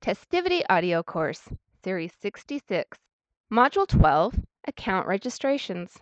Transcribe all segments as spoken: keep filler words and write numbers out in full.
Testivity Audio Course, Series sixty-six, Module twelve, Account Registrations.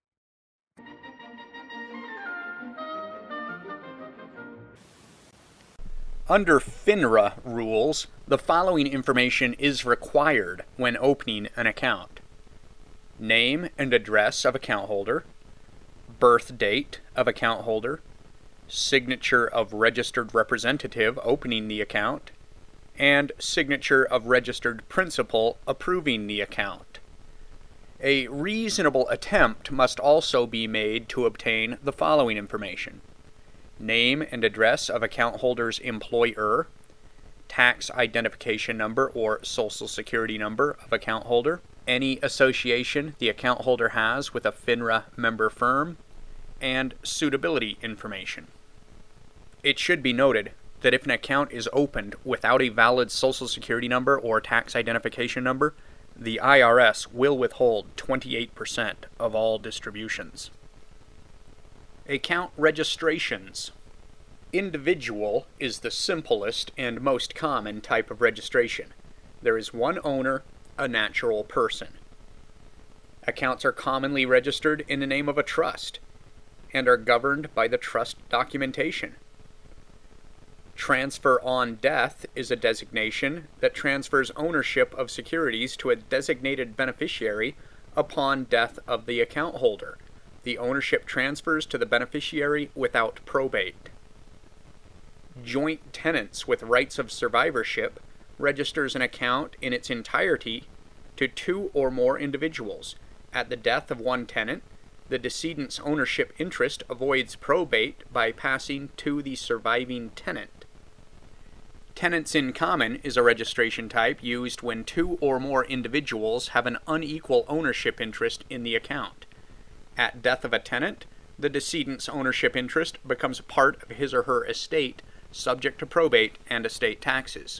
Under FINRA rules, the following information is required when opening an account: name and address of account holder, birth date of account holder, signature of registered representative opening the account, and signature of registered principal approving the account. A reasonable attempt must also be made to obtain the following information: name and address of account holder's employer, tax identification number or social security number of account holder, any association the account holder has with a FINRA member firm, and suitability information. It should be noted that if an account is opened without a valid social security number or tax identification number, the I R S will withhold twenty-eight percent of all distributions. Account registrations. Individual is the simplest and most common type of registration. There is one owner, a natural person. Accounts are commonly registered in the name of a trust and are governed by the trust documentation. Transfer on death is a designation that transfers ownership of securities to a designated beneficiary upon death of the account holder. The ownership transfers to the beneficiary without probate. Joint tenants with rights of survivorship registers an account in its entirety to two or more individuals. At the death of one tenant, the decedent's ownership interest avoids probate by passing to the surviving tenant. Tenants in common is a registration type used when two or more individuals have an unequal ownership interest in the account. At death of a tenant, the decedent's ownership interest becomes part of his or her estate, subject to probate and estate taxes.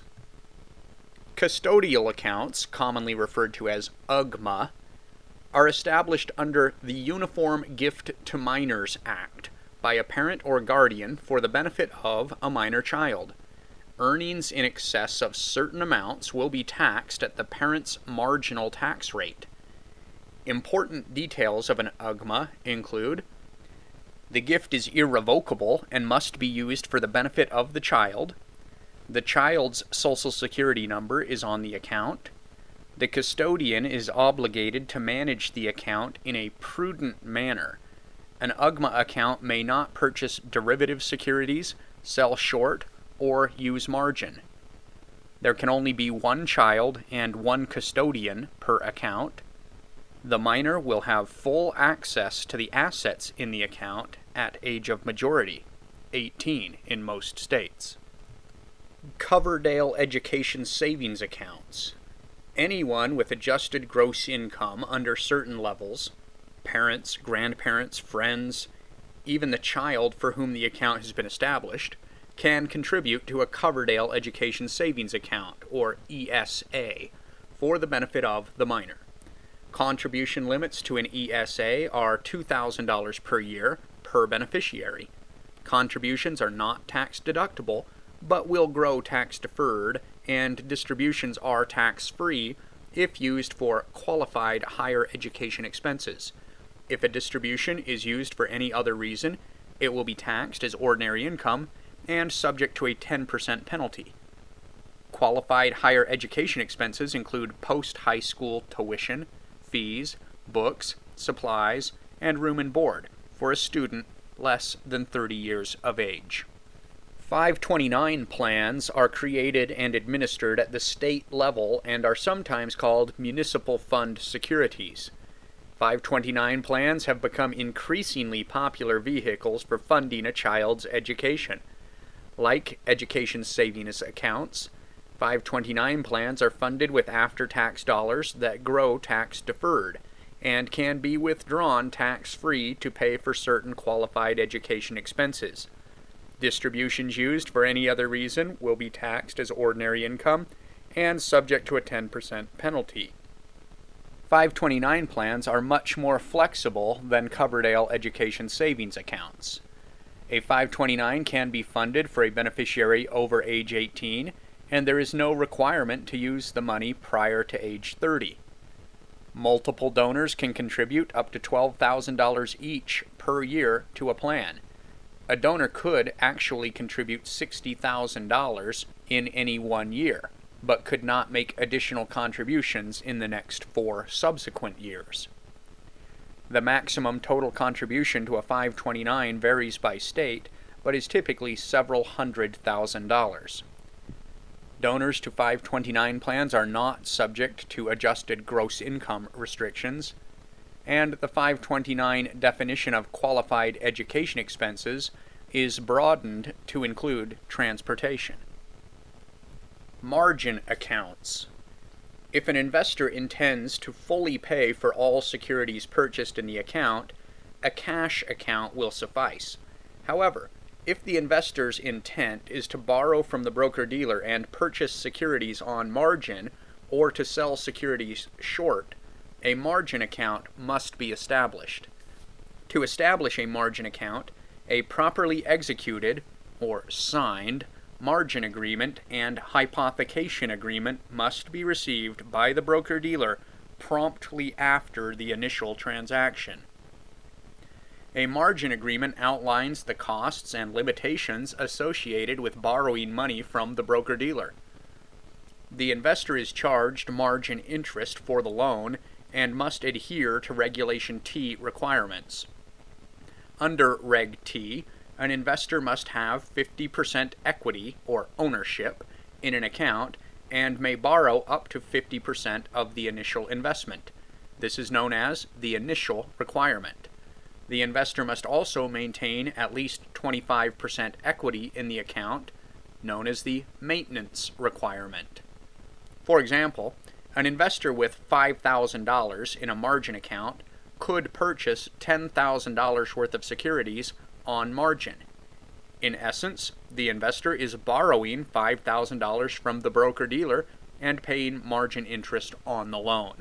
Custodial accounts, commonly referred to as U G M A, are established under the Uniform Gift to Minors Act by a parent or guardian for the benefit of a minor child. Earnings in excess of certain amounts will be taxed at the parent's marginal tax rate. Important details of an U G M A include: the gift is irrevocable and must be used for the benefit of the child. The child's social security number is on the account. The custodian is obligated to manage the account in a prudent manner. An U G M A account may not purchase derivative securities, sell short, or use margin. There can only be one child and one custodian per account. The minor will have full access to the assets in the account at age of majority, eighteen in most states. Coverdell Education Savings Accounts. Anyone with adjusted gross income under certain levels, parents, grandparents, friends, even the child for whom the account has been established, can contribute to a Coverdell Education Savings Account, or E S A, for the benefit of the minor. Contribution limits to an E S A are two thousand dollars per year per beneficiary. Contributions are not tax deductible, but will grow tax deferred, and distributions are tax-free if used for qualified higher education expenses. If a distribution is used for any other reason, it will be taxed as ordinary income and subject to a ten percent penalty. Qualified higher education expenses include post-high school tuition, fees, books, supplies, and room and board for a student less than thirty years of age. five twenty-nine plans are created and administered at the state level and are sometimes called municipal fund securities. five twenty-nine plans have become increasingly popular vehicles for funding a child's education. Like education savings accounts, five twenty-nine plans are funded with after-tax dollars that grow tax-deferred and can be withdrawn tax-free to pay for certain qualified education expenses. Distributions used for any other reason will be taxed as ordinary income and subject to a ten percent penalty. five twenty-nine plans are much more flexible than Coverdell Education Savings Accounts. A five twenty-nine can be funded for a beneficiary over age eighteen and there is no requirement to use the money prior to age thirty. Multiple donors can contribute up to twelve thousand dollars each per year to a plan. A donor could actually contribute sixty thousand dollars in any one year, but could not make additional contributions in the next four subsequent years. The maximum total contribution to a five twenty-nine varies by state, but is typically several hundred thousand dollars. Donors to five twenty-nine plans are not subject to adjusted gross income restrictions, and the five twenty-nine definition of qualified education expenses is broadened to include transportation. Margin accounts. If an investor intends to fully pay for all securities purchased in the account, a cash account will suffice. However, if the investor's intent is to borrow from the broker-dealer and purchase securities on margin or to sell securities short, a margin account must be established. To establish a margin account, a properly executed, or signed, margin agreement and hypothecation agreement must be received by the broker-dealer promptly after the initial transaction. A margin agreement outlines the costs and limitations associated with borrowing money from the broker-dealer. The investor is charged margin interest for the loan and must adhere to Regulation T requirements. Under Reg T, an investor must have fifty percent equity or ownership in an account and may borrow up to fifty percent of the initial investment. This is known as the initial requirement. The investor must also maintain at least twenty-five percent equity in the account, known as the maintenance requirement. For example, an investor with five thousand dollars in a margin account could purchase ten thousand dollars worth of securities on margin. In essence, the investor is borrowing five thousand dollars from the broker-dealer and paying margin interest on the loan.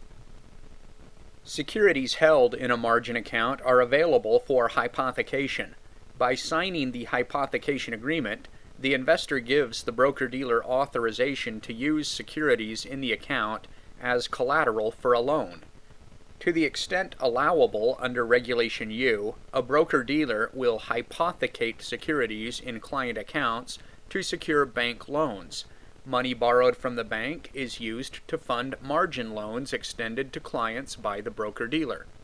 Securities held in a margin account are available for hypothecation. By signing the hypothecation agreement, the investor gives the broker-dealer authorization to use securities in the account as collateral for a loan. To the extent allowable under Regulation U, a broker-dealer will hypothecate securities in client accounts to secure bank loans. Money borrowed from the bank is used to fund margin loans extended to clients by the broker-dealer.